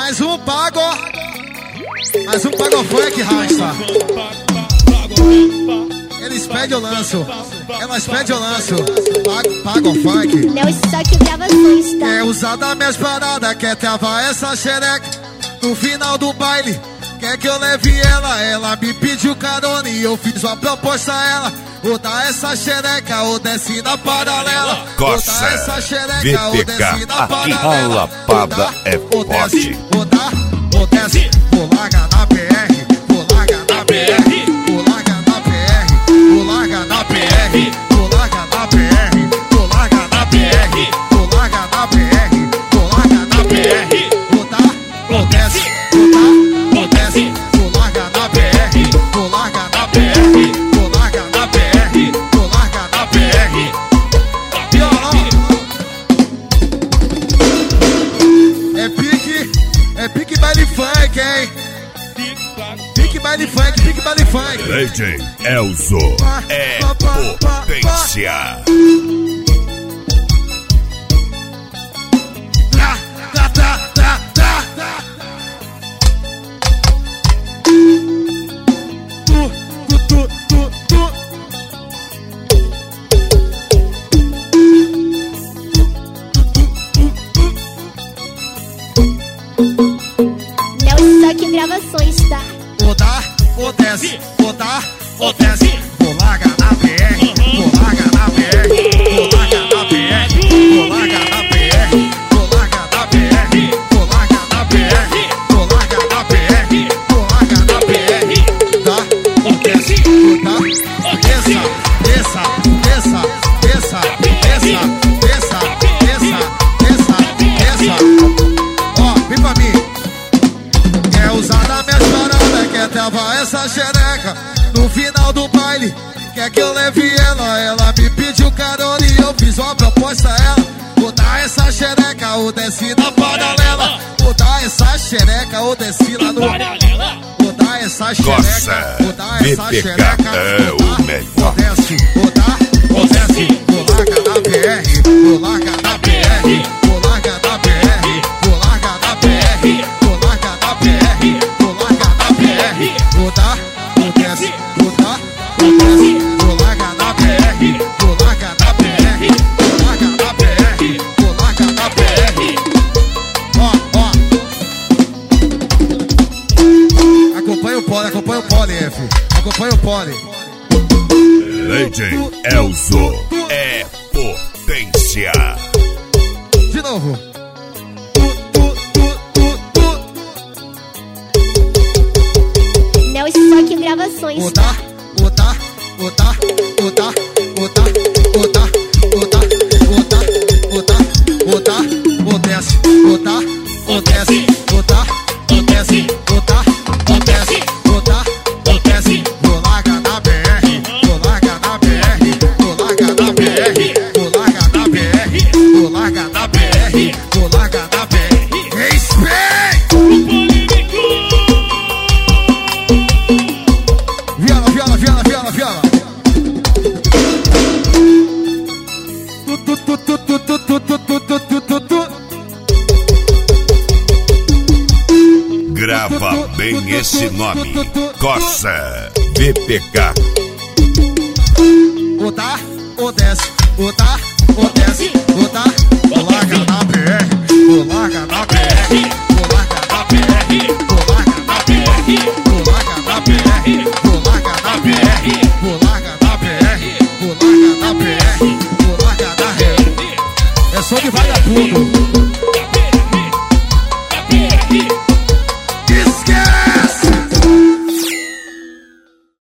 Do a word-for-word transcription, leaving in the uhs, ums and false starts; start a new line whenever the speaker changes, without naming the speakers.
Mais um pago. Mais um pago funk, rasta. Eles pedem eu lanço. Elas pedem eu lanço. Pago, pago funk.
Léo Stock Gravações, tá?
Quer usar das minhas paradas, quer travar essa xereca. No final do baile, quer que eu leve ela. Ela me pediu carona e eu fiz uma proposta a ela. Ou dá essa xereca ou desce na paralela.
Coça,
ou dá essa xereca ou desce na paralela.
a lapada é forte.
Ou dá, ou desce, ou larga na P R. Ou larga na P R. Ou larga na P R. Ou larga na P R. Ou larga na P R. Ou larga na P R. Ou larga na P R. Ou larga na P R. Ou dá, ou desce, ou dá, ou desce. Ou larga na P R. Ou larga na P R. Ou larga na P R. Ou larga na P R. É pique, é pique baile funk, hein? Pique baile funk, pique baile funk.
D J Elzo é potência.
Tá, tá, tá, tá, tá, tá. Tu, tu, tu, tu, tu.
Léo Stock Gravações, tá?
Ou dá, ou desce, ou dá, ou desce. Vou larga na P R, vou larga na P R, vou larga na P R, vou larga na P R, vou larga na P R, vou larga na P R, vou larga na P R, vou larga na P R. Dá, ou desce, ou dá, desça, desça, desça, desça, desça, desça, desça, desça, desça. Ó, vem pra mim. Quer usar das minhas paradas, quer travar essa xereca. No final do baile, quer que eu leve ela. Ela me pediu carona e eu fiz uma proposta a ela. Vou dar essa xereca ou desce na paralela. Vou dar essa xereca ou desce lá no... Vou dar essa xereca, vou dar essa xereca.
é o melhor.
Vou desce, vou dar, vou desce. Vou larga na P R, vou larga na P R. Vou larga na P R, vou larga na P R. Vou larga na P R, vou larga na P R. Vou dar, vou desce, vou dar, vou desce. Vou larga na P R, vou larga na P R. Vou larga na P R, vou larga na P R. Ó, ó. Acompanha o pole, acompanha o pole, F. Acompanha o pole.
D J Elzo é potência.
De novo. Tu, tu, tu, tu, tu.
Léo Stock Gravações,
O
tá?
dá, o dá, o dá, o dá, o dá, o dá, o dá, o dá, o dá, o dá, o desce, o dá, o desce, o dá, o desce, o dá, o desce, o dá, o desce. Vou larga na B R, vou larga na B R, vou larga na B R, vou larga na B R, vou larga na B R, vou larga na B R. Respeito! Viola, viola, viola, viola, viola. Tu, tu, tu, tu, tu, tu, tu, tu, tu, tu, tu, tu.
Grava bem esse nome. Coça V P K.
O dá, o desce, o dá, o desce, o dá. O larga na P R, o larga na P R, o larga na P R, o larga na P R, o larga na P R, o larga na P R, o larga na P R, o larga na P R, o larga na R. É som de vagabundo.